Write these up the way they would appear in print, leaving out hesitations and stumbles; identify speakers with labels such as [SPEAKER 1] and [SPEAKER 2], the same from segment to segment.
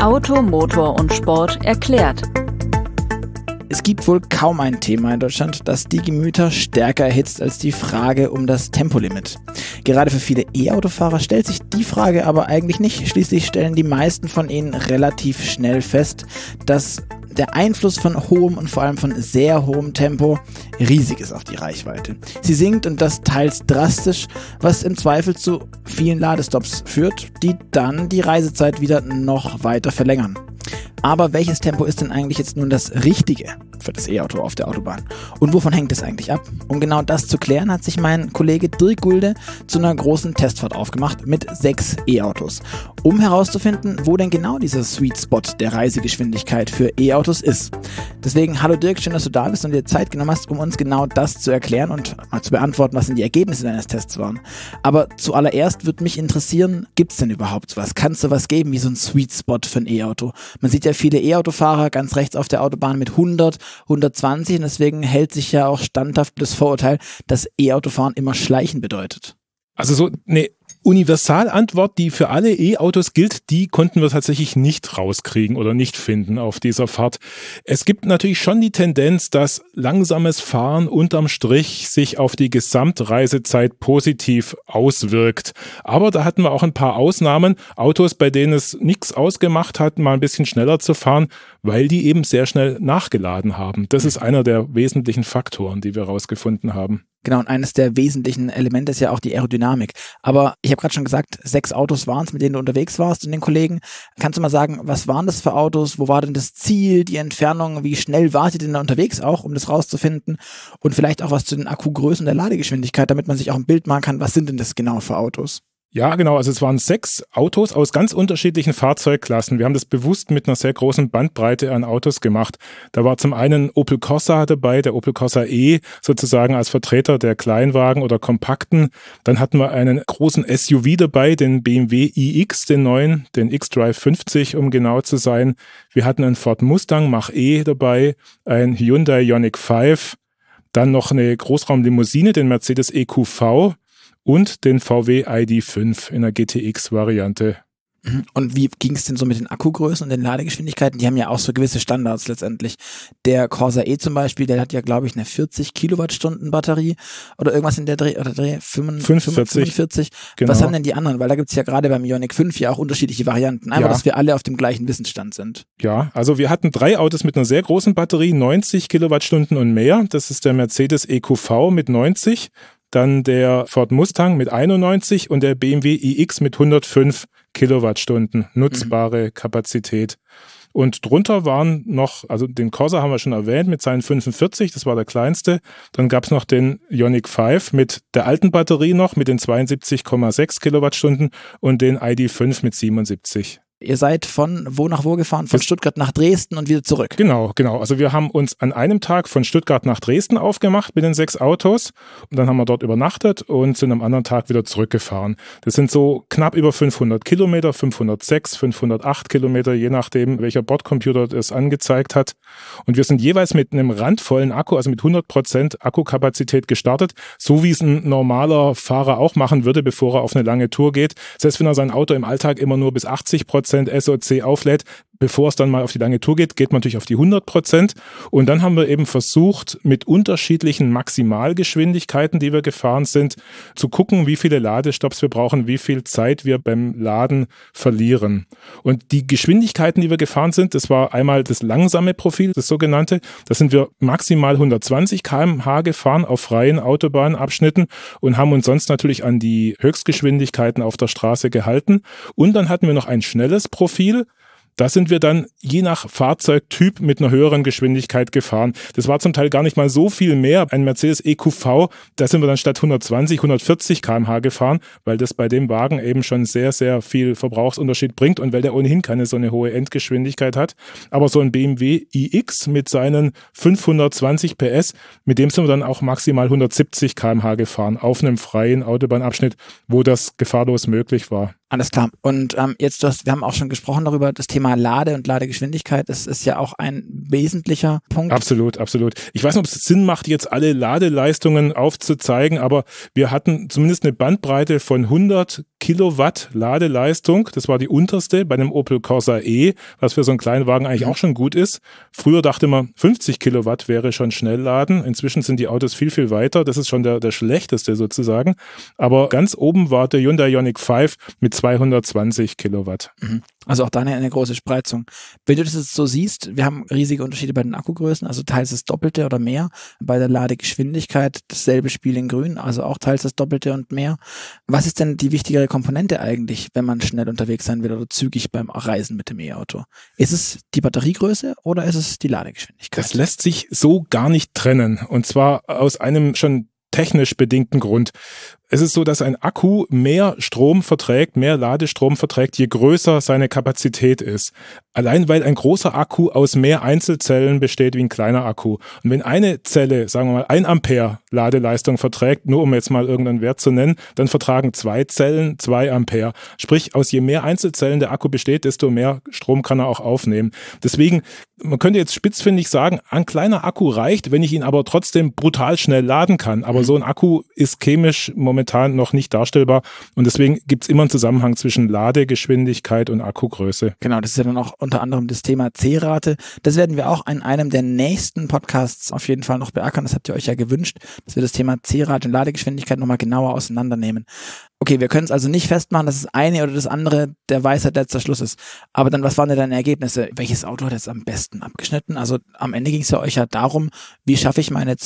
[SPEAKER 1] Auto, Motor und Sport erklärt.
[SPEAKER 2] Es gibt wohl kaum ein Thema in Deutschland, das die Gemüter stärker erhitzt als die Frage um das Tempolimit. Gerade für viele E-Autofahrer stellt sich die Frage aber eigentlich nicht. Schließlich stellen die meisten von ihnen relativ schnell fest, dass der Einfluss von hohem und vor allem von sehr hohem Tempo riesig ist auf die Reichweite. Sie sinkt und das teils drastisch, was im Zweifel zu vielen Ladestops führt, die dann die Reisezeit wieder noch weiter verlängern. Aber welches Tempo ist denn eigentlich jetzt nun das Richtige für das E-Auto auf der Autobahn? Und wovon hängt es eigentlich ab? Um genau das zu klären, hat sich mein Kollege Dirk Gulde zu einer großen Testfahrt aufgemacht mit 6 E-Autos, um herauszufinden, wo denn genau dieser Sweet Spot der Reisegeschwindigkeit für E-Autos ist. Deswegen, hallo Dirk, schön, dass du da bist und dir Zeit genommen hast, um uns genau das zu erklären und mal zu beantworten, was denn die Ergebnisse deines Tests waren. Aber zuallererst würde mich interessieren, gibt es denn überhaupt was? Kann es sowas geben wie so ein Sweet Spot für ein E-Auto? Man sieht ja viele E-Autofahrer ganz rechts auf der Autobahn mit 100, 120 und deswegen hält sich ja auch standhaft das Vorurteil, dass E-Autofahren immer Schleichen bedeutet.
[SPEAKER 3] Also so eine Universalantwort, die für alle E-Autos gilt, die konnten wir tatsächlich nicht rauskriegen oder nicht finden auf dieser Fahrt. Es gibt natürlich schon die Tendenz, dass langsames Fahren unterm Strich sich auf die Gesamtreisezeit positiv auswirkt. Aber da hatten wir auch ein paar Ausnahmen. Autos, bei denen es nichts ausgemacht hat, mal ein bisschen schneller zu fahren, weil die eben sehr schnell nachgeladen haben. Das ist einer der wesentlichen Faktoren, die wir rausgefunden haben.
[SPEAKER 2] Genau, und eines der wesentlichen Elemente ist ja auch die Aerodynamik. Aber ich habe gerade schon gesagt, 6 Autos waren es, mit denen du unterwegs warst und den Kollegen. Kannst du mal sagen, was waren das für Autos? Wo war denn das Ziel, die Entfernung? Wie schnell wart ihr denn da unterwegs auch, um das rauszufinden? Und vielleicht auch was zu den Akkugrößen und der Ladegeschwindigkeit, damit man sich auch ein Bild machen kann, was sind denn das genau für Autos?
[SPEAKER 3] Ja, genau. Also es waren 6 Autos aus ganz unterschiedlichen Fahrzeugklassen. Wir haben das bewusst mit einer sehr großen Bandbreite an Autos gemacht. Da war zum einen Opel Corsa dabei, der Opel Corsa E, sozusagen als Vertreter der Kleinwagen oder Kompakten. Dann hatten wir einen großen SUV dabei, den BMW iX, den neuen, den X-Drive 50, um genau zu sein. Wir hatten einen Ford Mustang Mach-E dabei, ein Hyundai Ioniq 5, dann noch eine Großraumlimousine, den Mercedes EQV, und den VW ID.5 in der GTX-Variante.
[SPEAKER 2] Und wie ging es denn so mit den Akkugrößen und den Ladegeschwindigkeiten? Die haben ja auch so gewisse Standards letztendlich. Der Corsa E zum Beispiel, der hat ja, glaube ich, eine 40 Kilowattstunden Batterie oder irgendwas in der Dreh, 45.
[SPEAKER 3] Genau.
[SPEAKER 2] Was haben denn die anderen? Weil da gibt es ja gerade beim Ioniq 5 ja auch unterschiedliche Varianten. Einfach, dass wir alle auf dem gleichen Wissensstand sind.
[SPEAKER 3] Ja, also wir hatten 3 Autos mit einer sehr großen Batterie, 90 Kilowattstunden und mehr. Das ist der Mercedes EQV mit 90. Dann der Ford Mustang mit 91 und der BMW iX mit 105 Kilowattstunden nutzbare Kapazität. Und drunter waren noch, also den Corsa haben wir schon erwähnt mit seinen 45, das war der kleinste. Dann gab es noch den Ioniq 5 mit der alten Batterie noch mit den 72,6 Kilowattstunden und den ID.5 mit 77.
[SPEAKER 2] Ihr seid von wo nach wo gefahren? Von Stuttgart nach Dresden und wieder zurück?
[SPEAKER 3] Genau. Also wir haben uns an einem Tag von Stuttgart nach Dresden aufgemacht mit den 6 Autos und dann haben wir dort übernachtet und sind am anderen Tag wieder zurückgefahren. Das sind so knapp über 500 Kilometer, 506, 508 Kilometer, je nachdem, welcher Bordcomputer das angezeigt hat. Und wir sind jeweils mit einem randvollen Akku, also mit 100% Akkukapazität gestartet, so wie es ein normaler Fahrer auch machen würde, bevor er auf eine lange Tour geht. Das heißt, wenn er sein Auto im Alltag immer nur bis 80% SOC auflädt, bevor es dann mal auf die lange Tour geht, geht man natürlich auf die 100%. Und dann haben wir eben versucht, mit unterschiedlichen Maximalgeschwindigkeiten, die wir gefahren sind, zu gucken, wie viele Ladestops wir brauchen, wie viel Zeit wir beim Laden verlieren. Und die Geschwindigkeiten, die wir gefahren sind, das war einmal das langsame Profil, das sogenannte. Da sind wir maximal 120 km/h gefahren auf freien Autobahnabschnitten und haben uns sonst natürlich an die Höchstgeschwindigkeiten auf der Straße gehalten. Und dann hatten wir noch ein schnelles Profil. Da sind wir dann je nach Fahrzeugtyp mit einer höheren Geschwindigkeit gefahren. Das war zum Teil gar nicht mal so viel mehr. Ein Mercedes EQV, da sind wir dann statt 120, 140 km/h gefahren, weil das bei dem Wagen eben schon sehr, sehr viel Verbrauchsunterschied bringt und weil der ohnehin keine so eine hohe Endgeschwindigkeit hat. Aber so ein BMW iX mit seinen 520 PS, mit dem sind wir dann auch maximal 170 km/h gefahren auf einem freien Autobahnabschnitt, wo das gefahrlos möglich war.
[SPEAKER 2] Alles klar. Und jetzt, wir haben auch schon gesprochen darüber, das Thema Lade und Ladegeschwindigkeit, das ist ja auch ein wesentlicher Punkt.
[SPEAKER 3] Absolut. Ich weiß nicht, ob es Sinn macht, jetzt alle Ladeleistungen aufzuzeigen, aber wir hatten zumindest eine Bandbreite von 100 Kilowatt Ladeleistung. Das war die unterste bei dem Opel Corsa E, was für so einen Kleinwagen eigentlich auch schon gut ist. Früher dachte man, 50 Kilowatt wäre schon Schnellladen. Inzwischen sind die Autos viel, viel weiter. Das ist schon der schlechteste sozusagen. Aber ganz oben war der Hyundai Ioniq 5 mit 220 Kilowatt.
[SPEAKER 2] Also auch da eine große Spreizung. Wenn du das jetzt so siehst, wir haben riesige Unterschiede bei den Akkugrößen, also teils das Doppelte oder mehr. Bei der Ladegeschwindigkeit dasselbe Spiel in Grün, also auch teils das Doppelte und mehr. Was ist denn die wichtigere Komponente eigentlich, wenn man schnell unterwegs sein will oder zügig beim Reisen mit dem E-Auto? Ist es die Batteriegröße oder ist es die Ladegeschwindigkeit?
[SPEAKER 3] Das lässt sich so gar nicht trennen. Und zwar aus einem schon technisch bedingten Grund. Es ist so, dass ein Akku mehr Strom verträgt, mehr Ladestrom verträgt, je größer seine Kapazität ist. Allein weil ein großer Akku aus mehr Einzelzellen besteht wie ein kleiner Akku. Und wenn eine Zelle, sagen wir mal, 1 Ampere Ladeleistung verträgt, nur um jetzt mal irgendeinen Wert zu nennen, dann vertragen 2 Zellen 2 Ampere. Sprich, aus je mehr Einzelzellen der Akku besteht, desto mehr Strom kann er auch aufnehmen. Deswegen, man könnte jetzt spitzfindig sagen, ein kleiner Akku reicht, wenn ich ihn aber trotzdem brutal schnell laden kann. Aber so ein Akku ist chemisch momentan noch nicht darstellbar und deswegen gibt es immer einen Zusammenhang zwischen Ladegeschwindigkeit und Akkugröße.
[SPEAKER 2] Genau, das ist ja dann auch unter anderem das Thema C-Rate. Das werden wir auch in einem der nächsten Podcasts auf jeden Fall noch beackern. Das habt ihr euch ja gewünscht, dass wir das Thema C-Rate und Ladegeschwindigkeit nochmal genauer auseinandernehmen. Okay, wir können es also nicht festmachen, dass das eine oder das andere der Weisheit letzter Schluss ist. Aber dann, was waren denn deine Ergebnisse? Welches Auto hat jetzt am besten abgeschnitten? Also am Ende ging es ja euch ja darum, wie schaffe ich meine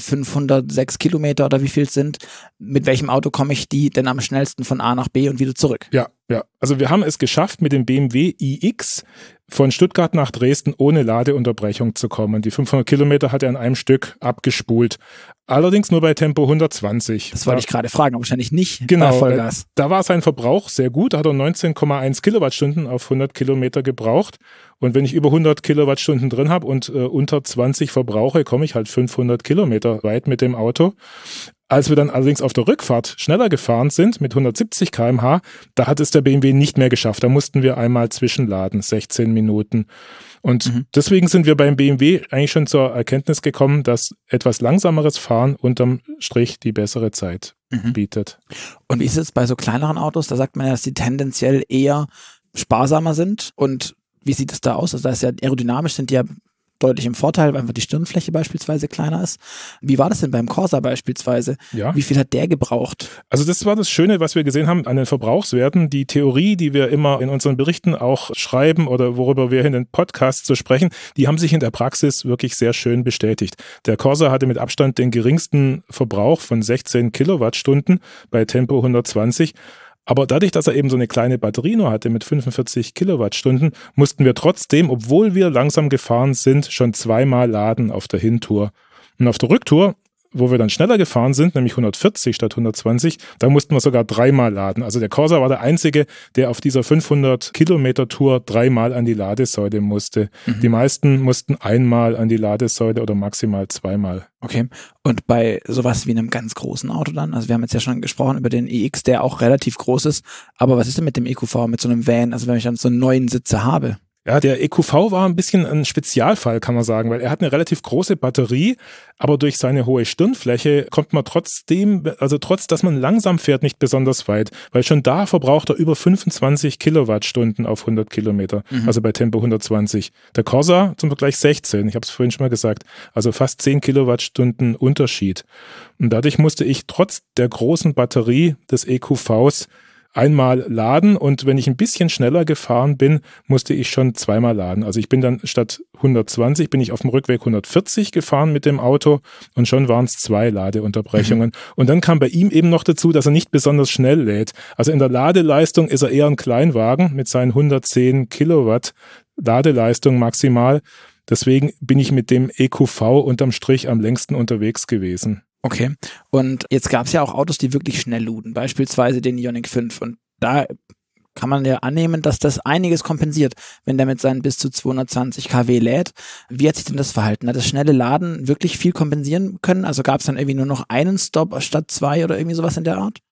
[SPEAKER 2] 2x506 Kilometer oder wie viel es sind? Mit welchem Auto komme ich die denn am schnellsten von A nach B und wieder zurück?
[SPEAKER 3] Ja. Also wir haben es geschafft, mit dem BMW iX von Stuttgart nach Dresden ohne Ladeunterbrechung zu kommen. Die 500 Kilometer hat er an einem Stück abgespult. Allerdings nur bei Tempo 120.
[SPEAKER 2] Das wollte ich gerade fragen, aber wahrscheinlich nicht
[SPEAKER 3] bei
[SPEAKER 2] Vollgas.
[SPEAKER 3] Da war sein Verbrauch sehr gut. Da hat er 19,1 Kilowattstunden auf 100 Kilometer gebraucht. Und wenn ich über 100 Kilowattstunden drin habe und unter 20 verbrauche, komme ich halt 500 Kilometer weit mit dem Auto. Als wir dann allerdings auf der Rückfahrt schneller gefahren sind, mit 170 km/h, da hat es der BMW nicht mehr geschafft. Da mussten wir einmal zwischenladen, 16 Minuten. Und deswegen sind wir beim BMW eigentlich schon zur Erkenntnis gekommen, dass etwas langsameres Fahren unterm Strich die bessere Zeit bietet.
[SPEAKER 2] Und wie ist es bei so kleineren Autos? Da sagt man ja, dass die tendenziell eher sparsamer sind. Und wie sieht es da aus? Also da ist ja aerodynamisch, sind die ja deutlich im Vorteil, weil einfach die Stirnfläche beispielsweise kleiner ist. Wie war das denn beim Corsa beispielsweise?
[SPEAKER 3] Ja.
[SPEAKER 2] Wie viel hat der gebraucht?
[SPEAKER 3] Also das war das Schöne, was wir gesehen haben an den Verbrauchswerten. Die Theorie, die wir immer in unseren Berichten auch schreiben oder worüber wir in den Podcasts so sprechen, die haben sich in der Praxis wirklich sehr schön bestätigt. Der Corsa hatte mit Abstand den geringsten Verbrauch von 16 Kilowattstunden bei Tempo 120. Aber dadurch, dass er eben so eine kleine Batterie nur hatte mit 45 Kilowattstunden, mussten wir trotzdem, obwohl wir langsam gefahren sind, schon 2-mal laden auf der Hintour. Und auf der Rücktour, wo wir dann schneller gefahren sind, nämlich 140 statt 120, da mussten wir sogar 3-mal laden. Also der Corsa war der einzige, der auf dieser 500-Kilometer-Tour 3-mal an die Ladesäule musste. Die meisten mussten 1-mal an die Ladesäule oder maximal 2-mal.
[SPEAKER 2] Okay, und bei sowas wie einem ganz großen Auto dann? Also wir haben jetzt ja schon gesprochen über den iX, der auch relativ groß ist, aber was ist denn mit dem EQV, mit so einem Van, also wenn ich dann so einen neuen Sitze habe?
[SPEAKER 3] Ja, der EQV war ein bisschen ein Spezialfall, kann man sagen, weil er hat eine relativ große Batterie, aber durch seine hohe Stirnfläche kommt man trotzdem, also trotz, dass man langsam fährt, nicht besonders weit, weil schon da verbraucht er über 25 Kilowattstunden auf 100 Kilometer, also bei Tempo 120. Der Corsa zum Vergleich 16, ich habe es vorhin schon mal gesagt, also fast 10 Kilowattstunden Unterschied. Und dadurch musste ich trotz der großen Batterie des EQVs einmal laden und wenn ich ein bisschen schneller gefahren bin, musste ich schon 2-mal laden. Also ich bin dann statt 120 bin ich auf dem Rückweg 140 gefahren mit dem Auto und schon waren es 2 Ladeunterbrechungen. Und dann kam bei ihm eben noch dazu, dass er nicht besonders schnell lädt. Also in der Ladeleistung ist er eher ein Kleinwagen mit seinen 110 Kilowatt Ladeleistung maximal. Deswegen bin ich mit dem EQV unterm Strich am längsten unterwegs gewesen.
[SPEAKER 2] Okay, und jetzt gab es ja auch Autos, die wirklich schnell luden, beispielsweise den Ioniq 5 und da kann man ja annehmen, dass das einiges kompensiert, wenn der mit seinen bis zu 220 kW lädt. Wie hat sich denn das verhalten? Hat das schnelle Laden wirklich viel kompensieren können? Also gab es dann irgendwie nur noch einen Stop statt 2 oder irgendwie sowas in der Art?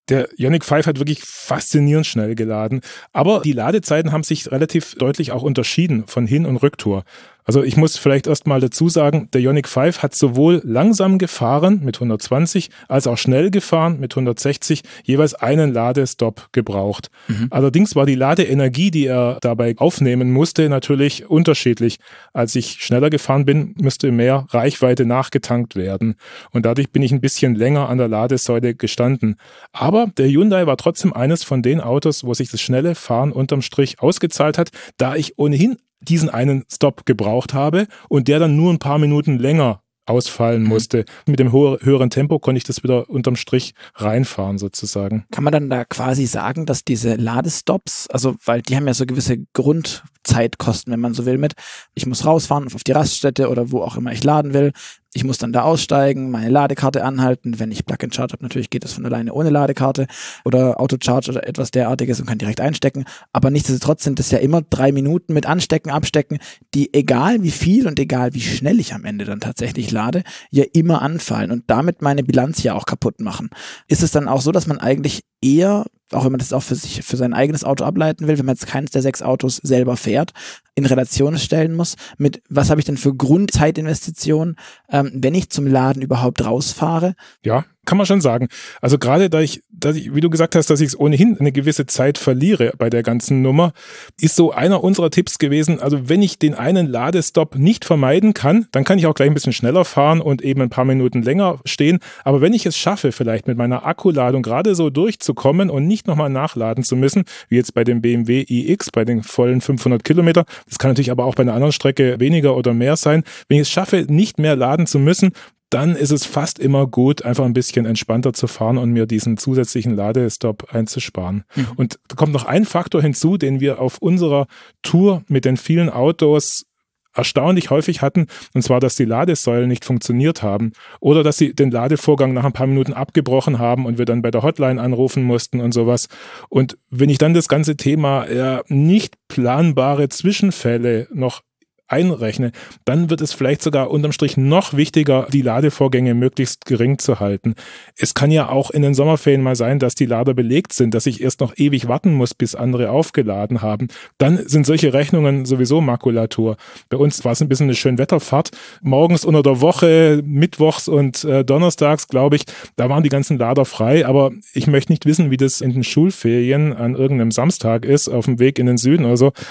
[SPEAKER 3] Der Ioniq 5 hat wirklich faszinierend schnell geladen, aber die Ladezeiten haben sich relativ deutlich auch unterschieden von Hin- und Rücktour. Also ich muss vielleicht erst mal dazu sagen, der Ioniq 5 hat sowohl langsam gefahren mit 120 als auch schnell gefahren mit 160 jeweils einen Ladestopp gebraucht. Allerdings war die Ladeenergie, die er dabei aufnehmen musste, natürlich unterschiedlich. Als ich schneller gefahren bin, müsste mehr Reichweite nachgetankt werden und dadurch bin ich ein bisschen länger an der Ladesäule gestanden. Aber der Hyundai war trotzdem eines von den Autos, wo sich das schnelle Fahren unterm Strich ausgezahlt hat, da ich ohnehin diesen einen Stop gebraucht habe und der dann nur ein paar Minuten länger ausfallen musste. Mit dem höheren Tempo konnte ich das wieder unterm Strich reinfahren sozusagen.
[SPEAKER 2] Kann man dann da quasi sagen, dass diese Ladestops, also weil die haben ja so gewisse Grundzeitkosten, wenn man so will, mit ich muss rausfahren auf die Raststätte oder wo auch immer ich laden will, ich muss dann da aussteigen, meine Ladekarte anhalten. Wenn ich Plug-and-Charge habe, natürlich geht das von alleine ohne Ladekarte oder Auto-Charge oder etwas derartiges und kann direkt einstecken. Aber nichtsdestotrotz sind das ja immer 3 Minuten mit Anstecken, Abstecken, die egal wie viel und egal wie schnell ich am Ende dann tatsächlich lade, ja immer anfallen und damit meine Bilanz ja auch kaputt machen. Ist es dann auch so, dass man eigentlich eher, auch wenn man das auch für sein eigenes Auto ableiten will, wenn man jetzt keines der 6 Autos selber fährt, in Relation stellen muss mit, was habe ich denn für Grundzeitinvestitionen, wenn ich zum Laden überhaupt rausfahre?
[SPEAKER 3] Ja, kann man schon sagen. Also gerade da ich, wie du gesagt hast, dass ich ohnehin eine gewisse Zeit verliere bei der ganzen Nummer, ist so einer unserer Tipps gewesen, also wenn ich den einen Ladestopp nicht vermeiden kann, dann kann ich auch gleich ein bisschen schneller fahren und eben ein paar Minuten länger stehen. Aber wenn ich es schaffe, vielleicht mit meiner Akkuladung gerade so durchzukommen und nicht nochmal nachladen zu müssen, wie jetzt bei dem BMW iX, bei den vollen 500 Kilometer, das kann natürlich aber auch bei einer anderen Strecke weniger oder mehr sein, wenn ich es schaffe, nicht mehr laden zu müssen, dann ist es fast immer gut, einfach ein bisschen entspannter zu fahren und mir diesen zusätzlichen Ladestopp einzusparen. Und da kommt noch ein Faktor hinzu, den wir auf unserer Tour mit den vielen Autos erstaunlich häufig hatten, und zwar, dass die Ladesäulen nicht funktioniert haben oder dass sie den Ladevorgang nach ein paar Minuten abgebrochen haben und wir dann bei der Hotline anrufen mussten und sowas. Und wenn ich dann das ganze Thema nicht planbare Zwischenfälle noch einrechne, dann wird es vielleicht sogar unterm Strich noch wichtiger, die Ladevorgänge möglichst gering zu halten. Es kann ja auch in den Sommerferien mal sein, dass die Lader belegt sind, dass ich erst noch ewig warten muss, bis andere aufgeladen haben. Dann sind solche Rechnungen sowieso Makulatur. Bei uns war es ein bisschen eine Schönwetterfahrt. Morgens unter der Woche, mittwochs und donnerstags, glaube ich, da waren die ganzen Lader frei, aber ich möchte nicht wissen, wie das in den Schulferien an irgendeinem Samstag ist, auf dem Weg in den Süden oder so.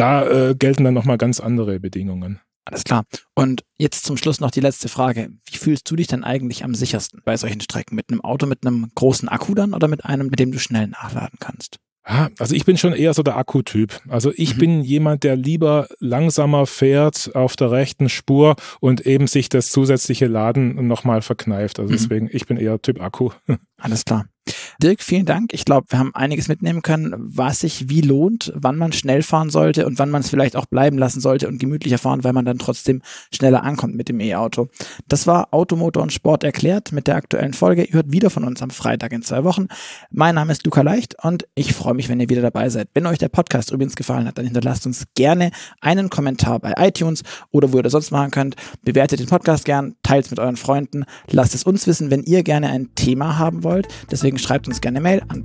[SPEAKER 3] Da gelten dann nochmal ganz andere Bedingungen.
[SPEAKER 2] Alles klar. Und jetzt zum Schluss noch die letzte Frage. Wie fühlst du dich denn eigentlich am sichersten bei solchen Strecken? Mit einem Auto mit einem großen Akku dann oder mit einem, mit dem du schnell nachladen kannst?
[SPEAKER 3] Also ich bin schon eher so der Akkutyp. Also ich bin jemand, der lieber langsamer fährt auf der rechten Spur und eben sich das zusätzliche Laden nochmal verkneift. Also deswegen, ich bin eher Typ Akku.
[SPEAKER 2] Alles klar. Dirk, vielen Dank. Ich glaube, wir haben einiges mitnehmen können, was sich wie lohnt, wann man schnell fahren sollte und wann man es vielleicht auch bleiben lassen sollte und gemütlicher fahren, weil man dann trotzdem schneller ankommt mit dem E-Auto. Das war Auto, Motor und Sport erklärt mit der aktuellen Folge. Ihr hört wieder von uns am Freitag in 2 Wochen. Mein Name ist Luca Leicht und ich freue mich, wenn ihr wieder dabei seid. Wenn euch der Podcast übrigens gefallen hat, dann hinterlasst uns gerne einen Kommentar bei iTunes oder wo ihr das sonst machen könnt. Bewertet den Podcast gern, teilt es mit euren Freunden. Lasst es uns wissen, wenn ihr gerne ein Thema haben wollt. Deswegen schreibt uns gerne Mail an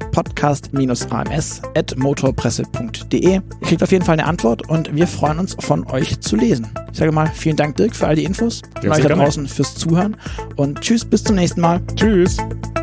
[SPEAKER 2] podcast-ams@motorpresse.de. Ihr kriegt auf jeden Fall eine Antwort und wir freuen uns, von euch zu lesen. Ich sage mal, vielen Dank, Dirk, für all die Infos und euch da draußen fürs Zuhören und tschüss, bis zum nächsten Mal.
[SPEAKER 3] Tschüss.